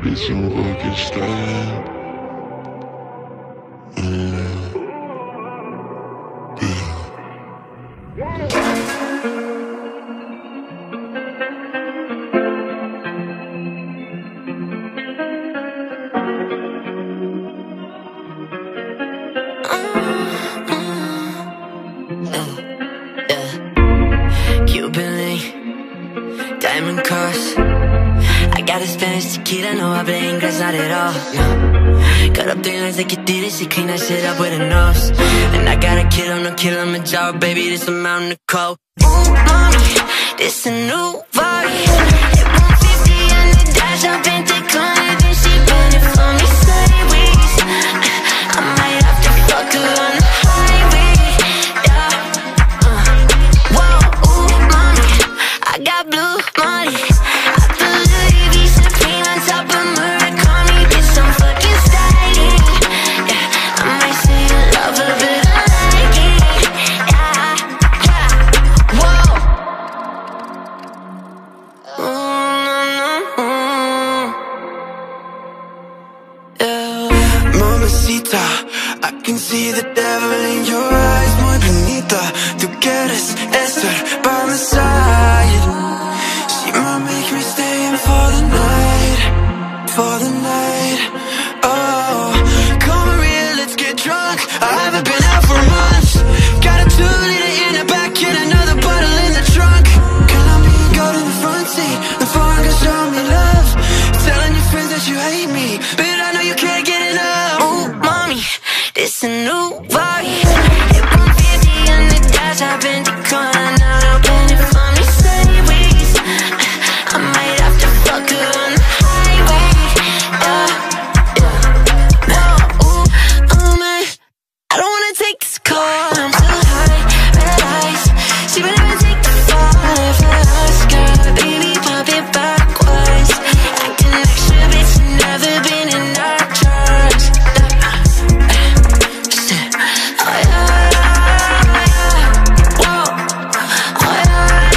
Bisschen fucking style. Cuban link, diamond cross. I got a Spanish tequila, no habla inglés, not at all, no. Cut up 3 lines like you did it, she clean that shit up with a nose. And I got a kid, no kill on my jaw, baby, this a mountain of coke. Ooh, mommy, this a new body. Hit 150 on the dash, I've been declining, then she bend it for me sideways. I might have to fuck her on the highway, yeah. Whoa, ooh, mommy, I got blue money. I believe he's supreme on top of murder, call me bitch, I'm fucking styling, yeah. I might say I love her, but I like it, yeah, yeah. Whoa. Yeah. Mamacita, I can see the devil in your eyes, muy bonita. Tú quieres estar by my side. She might make me stay in for the night, for the night. Oh, come real, let's get drunk. I haven't been out for months. Got a 2-liter in the back and another bottle in the trunk. Colombian gold in the front seat. The foreign girl show me love, telling your friends that you hate me, but I know you can't get enough. Ooh, mommy, this a new body. Hit 150 on the dash, I've been declining, now I'm bend it for me sideways. I might have to fuck her on the highway, yeah, yeah. Whoa, ooh, oh man, I don't wanna take this call, I'm too high, red eyes. She would never take the fall if I ask her, baby, pop it backwards. Acting extra, bitch, never been in our drugs. Oh yeah, whoa, oh yeah,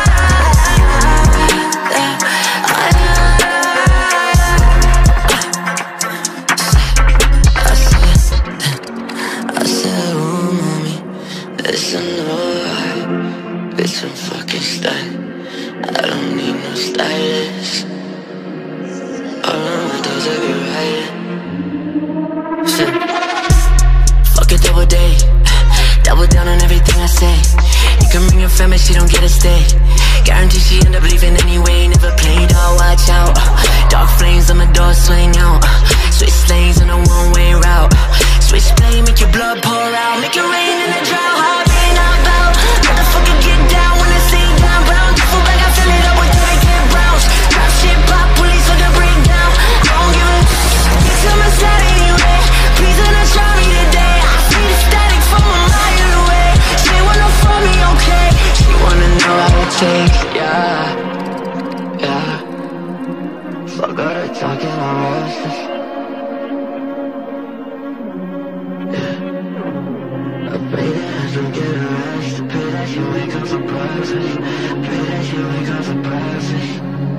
I said, ooh, mommy, listen up, bitch, I'm fucking stunned. I don't need no stylist. All of my doors I be riding. Shit. Fuck a double day, double down on everything I say. You can bring your family, she don't get a stay. Guarantee she end up leaving anyway. Never played, oh watch out. Dark flames on my door swing out. Switch lanes on a one-way route. Switch plane, make your blood pour out. Make it rain in the drought, hard rain out loud. Motherfucker get down when I say down. But I don't give a fuck, I fill it up with that I get browns. Rap shit pop, police for the breakdown. I don't give a get to my side anyway. Please do not try me today. I see the static from a mile away. She wanna fuck me, okay. She wanna know how it takes, yeah, yeah. Fuck all the talking, I'm restless. I pray that I don't get arrested. Pray that you wake up for breakfast. Pray that you wake up for breakfast.